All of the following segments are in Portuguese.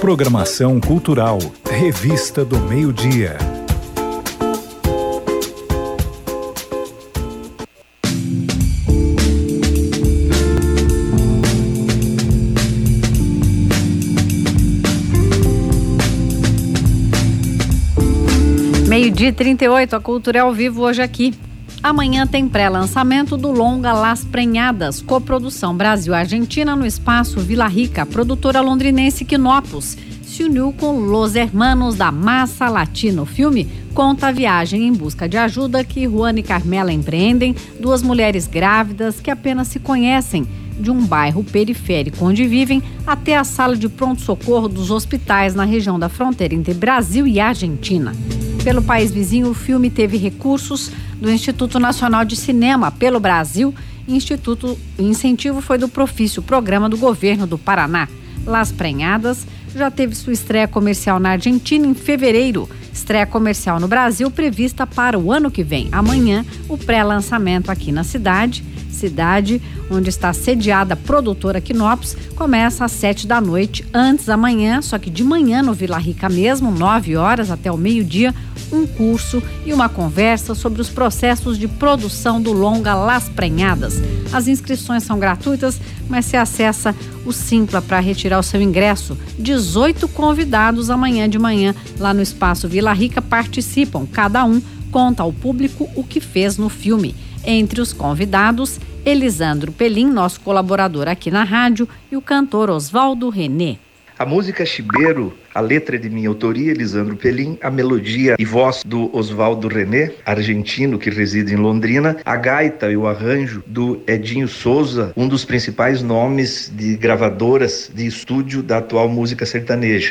Programação cultural, Revista do Meio-Dia. Meio-dia 38, a Cultura é ao vivo hoje aqui. Amanhã tem pré-lançamento do longa Las Prenhadas, coprodução Brasil-Argentina no espaço Vila Rica. A produtora londrinense Quinopus se uniu com Los Hermanos da Massa Latina. O filme conta a viagem em busca de ajuda que Juan e Carmela empreendem, duas mulheres grávidas que apenas se conhecem, de um bairro periférico onde vivem até a sala de pronto-socorro dos hospitais na região da fronteira entre Brasil e Argentina. Pelo país vizinho, o filme teve recursos do Instituto Nacional de Cinema pelo Brasil. O incentivo foi do Profício, programa do governo do Paraná. Las Prenhadas já teve sua estreia comercial na Argentina em fevereiro. Estreia comercial no Brasil prevista para o ano que vem. Amanhã, o pré-lançamento aqui na cidade onde está sediada a produtora Quinopus, começa às 7 da noite. Antes amanhã, só que de manhã no Vila Rica mesmo, 9 horas até o meio-dia, um curso e uma conversa sobre os processos de produção do longa Las Prenhadas. As inscrições são gratuitas, mas você acessa o Simpla para retirar o seu ingresso. 18 convidados amanhã de manhã lá no espaço Vila Rica participam. Cada um conta ao público o que fez no filme. Entre os convidados, Elisandro Pelim, nosso colaborador aqui na rádio, e o cantor Oswaldo René. A música Chibeiro, a letra é de minha autoria, Elisandro Pelim, a melodia e voz do Oswaldo René, argentino que reside em Londrina, a gaita e o arranjo do Edinho Souza, um dos principais nomes de gravadoras de estúdio da atual música sertaneja.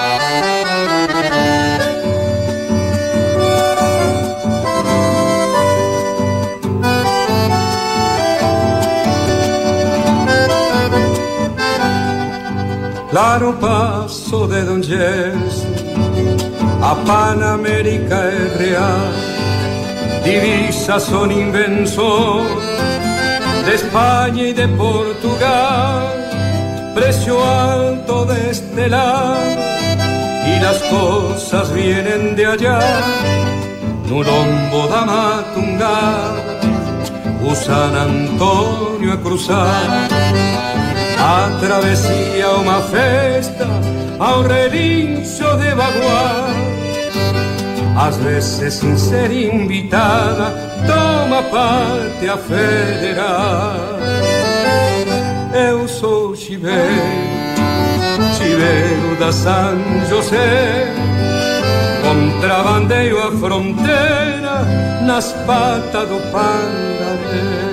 Claro paso de Don Jesse, a Panamérica es real, divisas son invención de España y de Portugal, precio alto de este lado y las cosas vienen de allá, no lombo da Matungá, o San Antonio a cruzar. A travesía uma festa ao relincho de bagual, às vezes sem ser invitada toma parte a federal. Eu sou chiveiro da São José, contrabandeio a fronteira nas patas do Pandaré.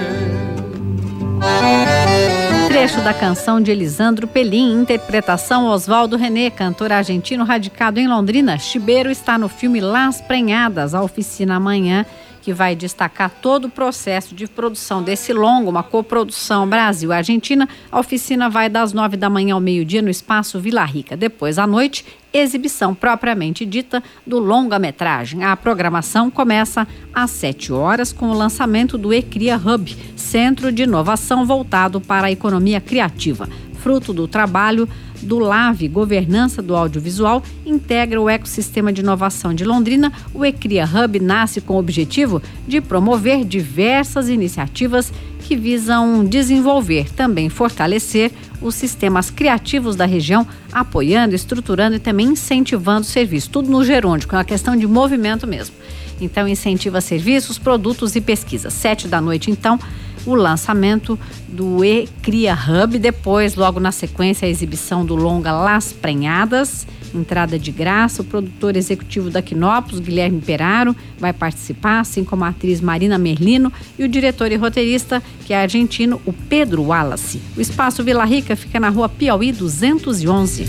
Trecho da canção de Elisandro Pelim, interpretação Oswaldo René, cantor argentino radicado em Londrina. Chibeiro está no filme Las Prenhadas, a oficina amanhã, que vai destacar todo o processo de produção desse longo, uma coprodução Brasil-Argentina. A oficina vai das 9 da manhã ao meio-dia no espaço Vila Rica. Depois, à noite, exibição propriamente dita do longa-metragem. A programação começa às 7 horas com o lançamento do Ecria Hub, centro de inovação voltado para a economia criativa. Fruto do trabalho do LAVE, Governança do Audiovisual, integra o ecossistema de inovação de Londrina. O Ecria Hub nasce com o objetivo de promover diversas iniciativas que visam desenvolver, também fortalecer os sistemas criativos da região, apoiando, estruturando e também incentivando o serviço. Tudo no gerúndico, é uma questão de movimento mesmo. Então, incentiva serviços, produtos e pesquisas. 7 da noite, então, o lançamento do Ecria Hub. Depois, logo na sequência, a exibição do longa Las Prenhadas, entrada de graça. O produtor executivo da Quinopus, Guilherme Peraro, vai participar, assim como a atriz Marina Merlino e o diretor e roteirista, que é argentino, o Pedro Wallace. O Espaço Vila Rica fica na rua Piauí 211.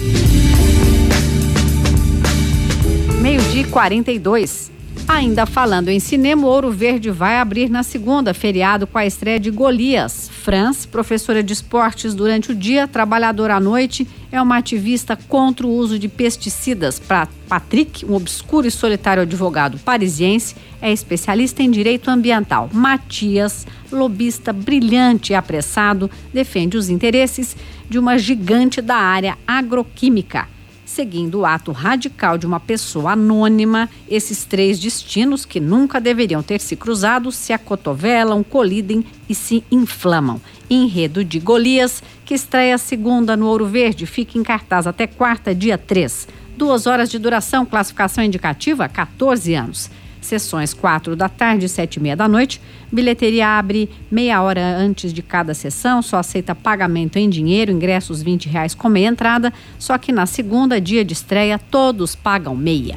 Meio-dia 42. Ainda falando em cinema, o Ouro Verde vai abrir na segunda, feriado, com a estreia de Golias. Franz, professora de esportes durante o dia, trabalhadora à noite, é uma ativista contra o uso de pesticidas. Patrick, um obscuro e solitário advogado parisiense, é especialista em direito ambiental. Matias, lobista brilhante e apressado, defende os interesses de uma gigante da área agroquímica. Seguindo o ato radical de uma pessoa anônima, esses 3 destinos, que nunca deveriam ter se cruzado, se acotovelam, colidem e se inflamam. Enredo de Golias, que estreia segunda no Ouro Verde, fica em cartaz até quarta, dia 3. 2 horas de duração, classificação indicativa, 14 anos. Sessões 4 da tarde e 7h30 da noite. Bilheteria abre meia hora antes de cada sessão, só aceita pagamento em dinheiro, ingressos R$20 com meia entrada, só que na segunda, dia de estreia, todos pagam meia.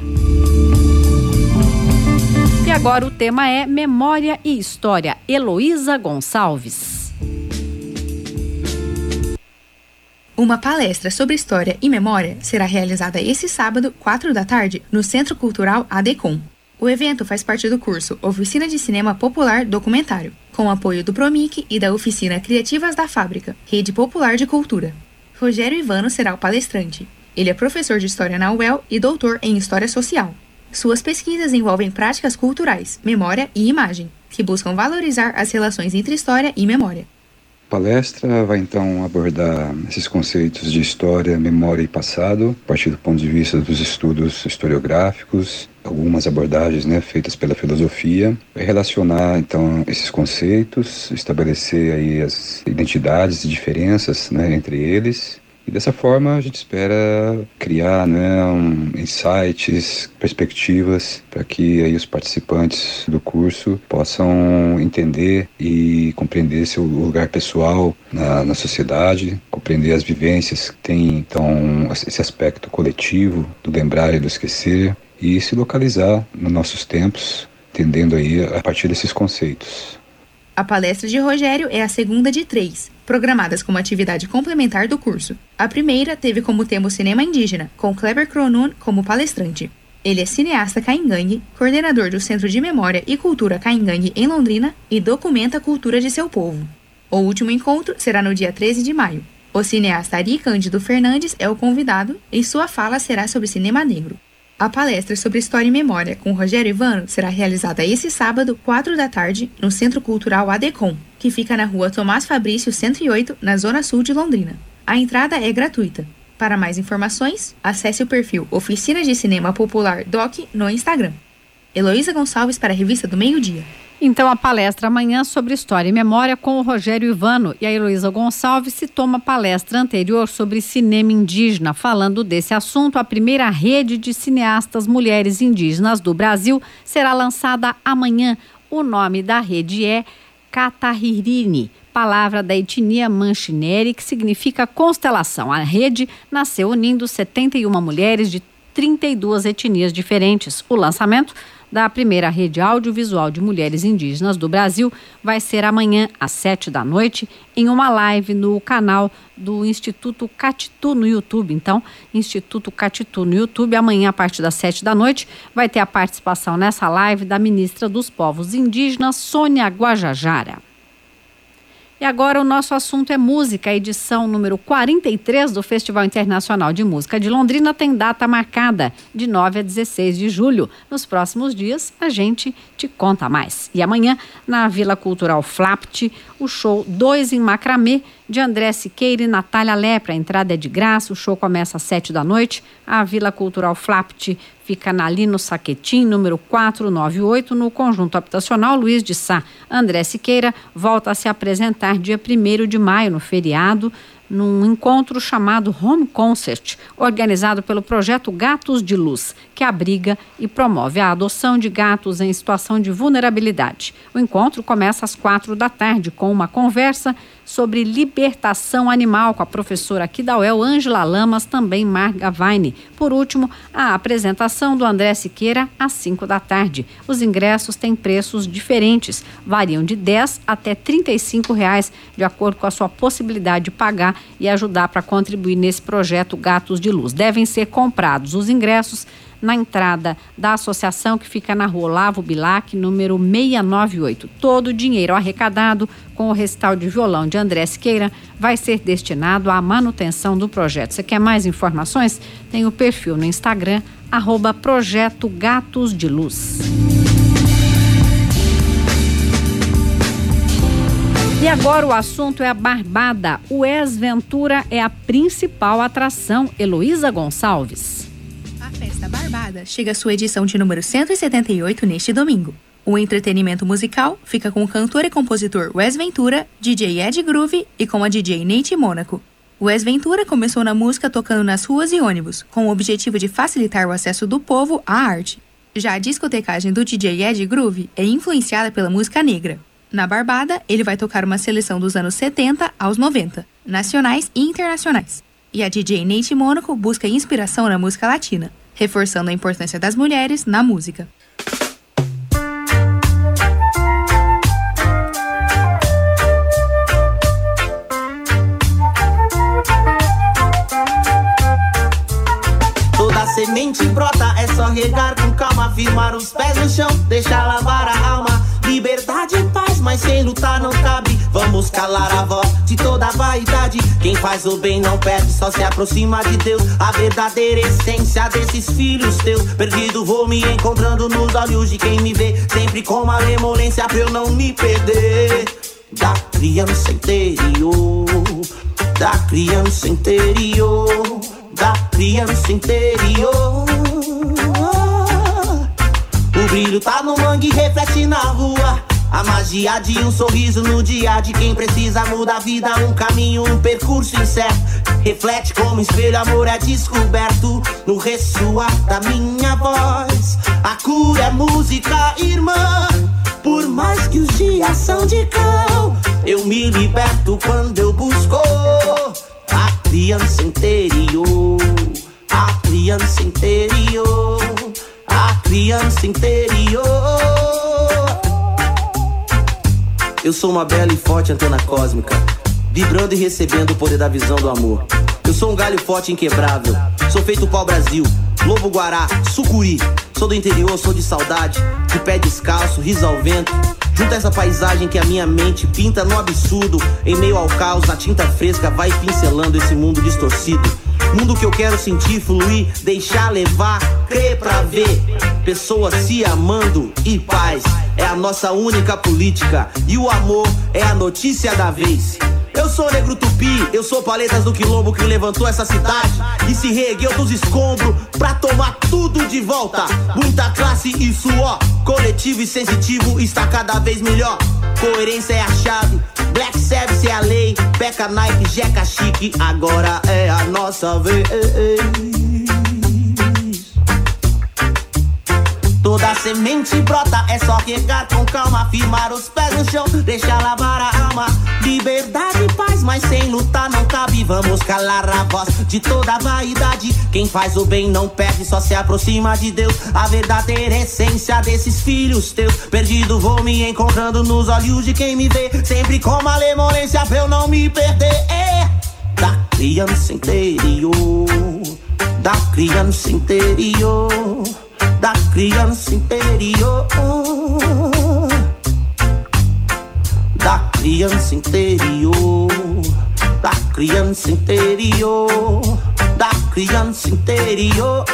E agora o tema é Memória e História, Heloísa Gonçalves. Uma palestra sobre história e memória será realizada esse sábado, 4 da tarde, no Centro Cultural ADECOM. O evento faz parte do curso Oficina de Cinema Popular Documentário, com apoio do Promic e da Oficina Criativas da Fábrica, Rede Popular de Cultura. Rogério Ivano será o palestrante. Ele é professor de História na UEL e doutor em História Social. Suas pesquisas envolvem práticas culturais, memória e imagem, que buscam valorizar as relações entre história e memória. A palestra vai então abordar esses conceitos de história, memória e passado, a partir do ponto de vista dos estudos historiográficos, algumas abordagens feitas pela filosofia, vai relacionar então esses conceitos, estabelecer aí as identidades e diferenças entre eles. E dessa forma a gente espera criar insights, perspectivas para que aí os participantes do curso possam entender e compreender seu lugar pessoal na sociedade, compreender as vivências que tem então esse aspecto coletivo do lembrar e do esquecer e se localizar nos nossos tempos, entendendo aí a partir desses conceitos. A palestra de Rogério é a segunda de 3, programadas como atividade complementar do curso. A primeira teve como tema o cinema indígena, com Kleber Cronun como palestrante. Ele é cineasta caingangue, coordenador do Centro de Memória e Cultura Caingangue em Londrina e documenta a cultura de seu povo. O último encontro será no dia 13 de maio. O cineasta Ari Cândido Fernandes é o convidado e sua fala será sobre cinema negro. A palestra sobre História e Memória com Rogério Ivano será realizada esse sábado, 4 da tarde, no Centro Cultural ADECOM, que fica na rua Tomás Fabrício 108, na Zona Sul de Londrina. A entrada é gratuita. Para mais informações, acesse o perfil Oficina de Cinema Popular DOC no Instagram. Heloísa Gonçalves para a Revista do Meio Dia. Então, a palestra amanhã sobre História e Memória com o Rogério Ivano e a Heloísa Gonçalves citou uma palestra anterior sobre cinema indígena. Falando desse assunto, a primeira rede de cineastas mulheres indígenas do Brasil será lançada amanhã. O nome da rede é Catahirini, palavra da etnia Manchineri, que significa constelação. A rede nasceu unindo 71 mulheres de 32 etnias diferentes. O lançamento da primeira rede audiovisual de mulheres indígenas do Brasil vai ser amanhã às 7 da noite em uma live no canal do Instituto Catitu no YouTube. Então, Instituto Catitu no YouTube, amanhã a partir das 7 da noite vai ter a participação nessa live da ministra dos Povos Indígenas, Sônia Guajajara. E agora o nosso assunto é música. A edição número 43 do Festival Internacional de Música de Londrina tem data marcada de 9 a 16 de julho. Nos próximos dias a gente te conta mais. E amanhã, na Vila Cultural Flapt, o show 2 em Macramê, de André Siqueira e Natália Lepra. A entrada é de graça, o show começa às 7 da noite. A Vila Cultural Flapt fica na Lino Saquetim, número 498, no Conjunto Habitacional Luiz de Sá. André Siqueira volta a se apresentar dia 1º de maio, no feriado, num encontro chamado Home Concert, organizado pelo projeto Gatos de Luz, que abriga e promove a adoção de gatos em situação de vulnerabilidade. O encontro começa às 4 da tarde com uma conversa sobre libertação animal com a professora aqui da UEL, Ângela Lamas, também Marga Vaine. Por último, a apresentação do André Siqueira às 5 da tarde. Os ingressos têm preços diferentes, variam de R$10 até R$35, de acordo com a sua possibilidade de pagar e ajudar para contribuir nesse projeto Gatos de Luz. Devem ser comprados os ingressos na entrada da associação, que fica na rua Olavo Bilac, número 698. Todo o dinheiro arrecadado com o recital de violão de André Siqueira vai ser destinado à manutenção do projeto. Você quer mais informações? Tem o perfil no Instagram, @Projeto Gatos de Luz. E agora o assunto é a Barbada. O Wes Ventura é a principal atração. Heloísa Gonçalves. A Festa Barbada chega à sua edição de número 178 neste domingo. O entretenimento musical fica com o cantor e compositor Wes Ventura, DJ Ed Groove e com a DJ Nate Mônaco. Wes Ventura começou na música tocando nas ruas e ônibus, com o objetivo de facilitar o acesso do povo à arte. Já a discotecagem do DJ Ed Groove é influenciada pela música negra. Na Barbada, ele vai tocar uma seleção dos anos 70 aos 90, nacionais e internacionais. E a DJ Nate Mônaco busca inspiração na música latina, reforçando a importância das mulheres na música. Toda semente brota, é só regar com calma, firmar os pés no chão, deixar lavar a alma. Liberdade e paz, mas sem lutar não cabe. Vamos calar a voz de toda a vaidade. Quem faz o bem não perde, só se aproxima de Deus. A verdadeira essência desses filhos teus. Perdido vou me encontrando nos olhos de quem me vê, sempre com malemolência pra eu não me perder. Da criança interior, da criança interior, da criança interior. O brilho tá no mangue e reflete na rua. A magia de um sorriso no dia de quem precisa mudar a vida. Um caminho, um percurso incerto. Reflete como espelho, amor é descoberto no ressoar da minha voz. A cura é música, irmã. Por mais que os dias são de cão, eu me liberto quando eu busco a criança interior. A criança interior. A criança interior. Eu sou uma bela e forte antena cósmica, vibrando e recebendo o poder da visão do amor. Eu sou um galho forte e inquebrável, sou feito pau-brasil, lobo-guará, sucuri. Sou do interior, sou de saudade, de pé descalço, riso ao vento. Junto a essa paisagem que a minha mente pinta no absurdo. Em meio ao caos, a tinta fresca vai pincelando esse mundo distorcido. Mundo que eu quero sentir, fluir, deixar levar, crer pra ver. Pessoas se amando e paz é a nossa única política. E o amor é a notícia da vez. Eu sou negro tupi, eu sou paletas do quilombo que levantou essa cidade e se reergueu dos escombros pra tomar tudo de volta. Muita classe e suor, coletivo e sensitivo está cada vez melhor. Coerência é a chave, Black Service é a lei. Peca Nike, jeca chique, agora é a nossa vez. Toda semente brota, é só regar com calma, firmar os pés no chão, deixar lavar a alma. Liberdade e paz, mas sem lutar não cabe. Vamos calar a voz de toda a vaidade. Quem faz o bem não perde, só se aproxima de Deus. A verdadeira essência desses filhos teus. Perdido vou me encontrando nos olhos de quem me vê, sempre com malemolência pra eu não me perder. Da criança interior, da criança interior, da criança interior, da criança interior, da criança interior, da criança interior.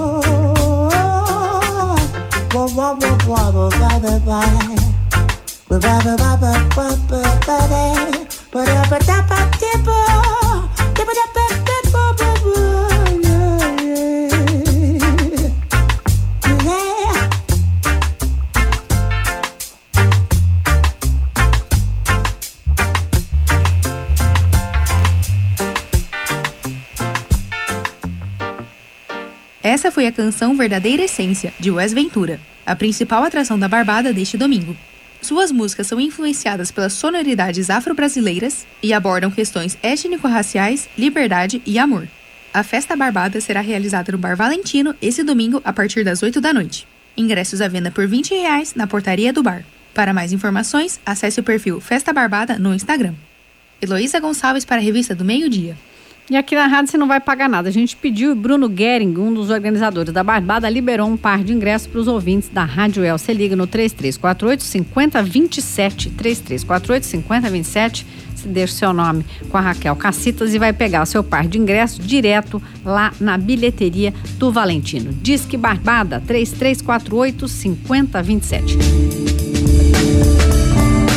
Essa foi a canção Verdadeira Essência, de Wes Ventura, a principal atração da Barbada deste domingo. Suas músicas são influenciadas pelas sonoridades afro-brasileiras e abordam questões étnico-raciais, liberdade e amor. A Festa Barbada será realizada no Bar Valentino esse domingo a partir das 8 da noite. Ingressos à venda por R$20 na portaria do bar. Para mais informações, acesse o perfil Festa Barbada no Instagram. Heloísa Gonçalves para a Revista do Meio Dia. E aqui na rádio você não vai pagar nada. A gente pediu e Bruno Gering, um dos organizadores da Barbada, liberou um par de ingressos para os ouvintes da Rádio El. Você liga no 3348-5027, 3348-5027, você deixa o seu nome com a Raquel Cacitas e vai pegar o seu par de ingressos direto lá na bilheteria do Valentino. Disque Barbada, 3348-5027.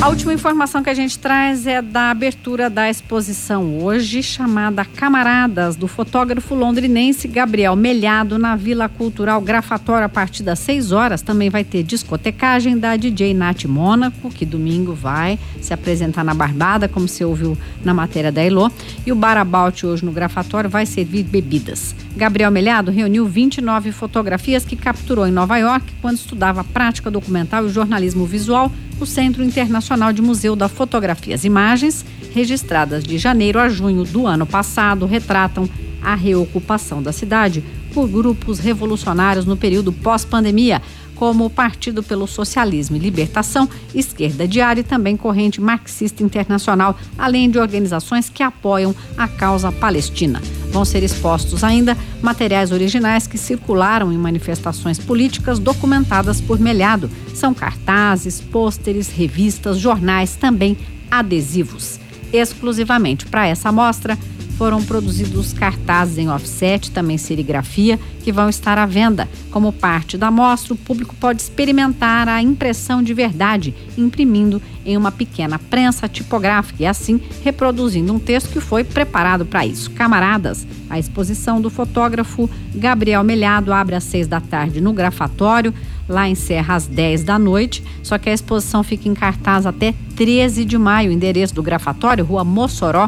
A última informação que a gente traz é da abertura da exposição hoje, chamada Camaradas, do fotógrafo londrinense Gabriel Melhado, na Vila Cultural Grafatório, a partir das 6 horas. Também vai ter discotecagem da DJ Nath Mônaco, que domingo vai se apresentar na Barbada, como você ouviu na matéria da Elô. E o Bar About hoje no Grafatório vai servir bebidas. Gabriel Melhado reuniu 29 fotografias que capturou em Nova York quando estudava prática documental e jornalismo visual no Centro Internacional de Museu da Fotografia. As imagens, registradas de janeiro a junho do ano passado, retratam a reocupação da cidade por grupos revolucionários no período pós-pandemia, como o Partido pelo Socialismo e Libertação, Esquerda Diária e também Corrente Marxista Internacional, além de organizações que apoiam a causa palestina. Vão ser expostos ainda materiais originais que circularam em manifestações políticas documentadas por Melhado. São cartazes, pôsteres, revistas, jornais, também adesivos. Exclusivamente para essa mostra, foram produzidos cartazes em offset, também serigrafia, que vão estar à venda. Como parte da mostra, o público pode experimentar a impressão de verdade, imprimindo em uma pequena prensa tipográfica e assim reproduzindo um texto que foi preparado para isso. Camaradas, a exposição do fotógrafo Gabriel Melhado abre às 6 da tarde no Grafatório, lá encerra às 10 da noite, só que a exposição fica em cartaz até 13 de maio, endereço do Grafatório, Rua Mossoró,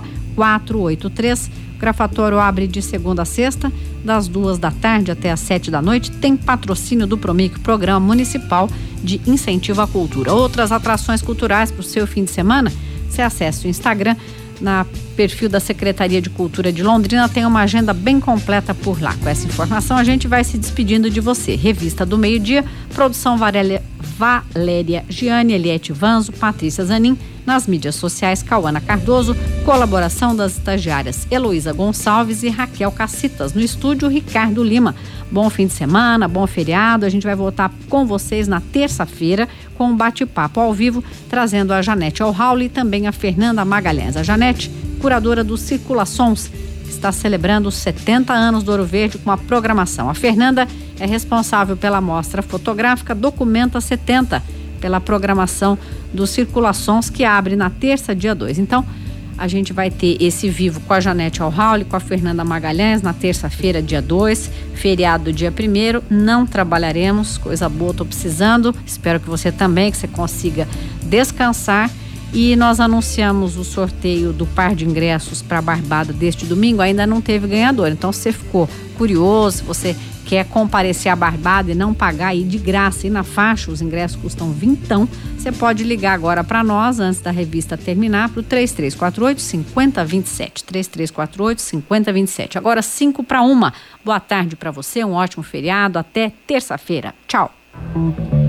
483. O Grafatório abre de segunda a sexta, das 2 da tarde até às 7 da noite. Tem patrocínio do Promic, Programa Municipal de Incentivo à Cultura. Outras atrações culturais para o seu fim de semana, você acessa o Instagram, na perfil da Secretaria de Cultura de Londrina, tem uma agenda bem completa por lá. Com essa informação, a gente vai se despedindo de você. Revista do Meio-Dia, produção Valéria Gianni, Eliette Vanzo, Patrícia Zanin, nas mídias sociais, Cauana Cardoso, colaboração das estagiárias Heloísa Gonçalves e Raquel Cacitas, no estúdio Ricardo Lima. Bom fim de semana, bom feriado, a gente vai voltar com vocês na terça-feira com um bate-papo ao vivo, trazendo a Janete Alhauli e também a Fernanda Magalhães. A Janete, curadora do Circulações, está celebrando os 70 anos do Ouro Verde com a programação. A Fernanda é responsável pela mostra fotográfica Documenta 70, pela programação do Circulações, que abre na terça, dia 2. Então, a gente vai ter esse vivo com a Janete Alhauli, com a Fernanda Magalhães, na terça-feira, dia 2, feriado dia 1º, não trabalharemos, coisa boa, estou precisando, espero que você também, que você consiga descansar. E nós anunciamos o sorteio do par de ingressos para a Barbada deste domingo, ainda não teve ganhador. Então, se você ficou curioso, se você quer comparecer à Barbada e não pagar aí de graça e na faixa, os ingressos custam vintão, você pode ligar agora para nós, antes da revista terminar, para o 3348-5027. 3348-5027. Agora 2:55. Boa tarde para você, um ótimo feriado, até terça-feira. Tchau.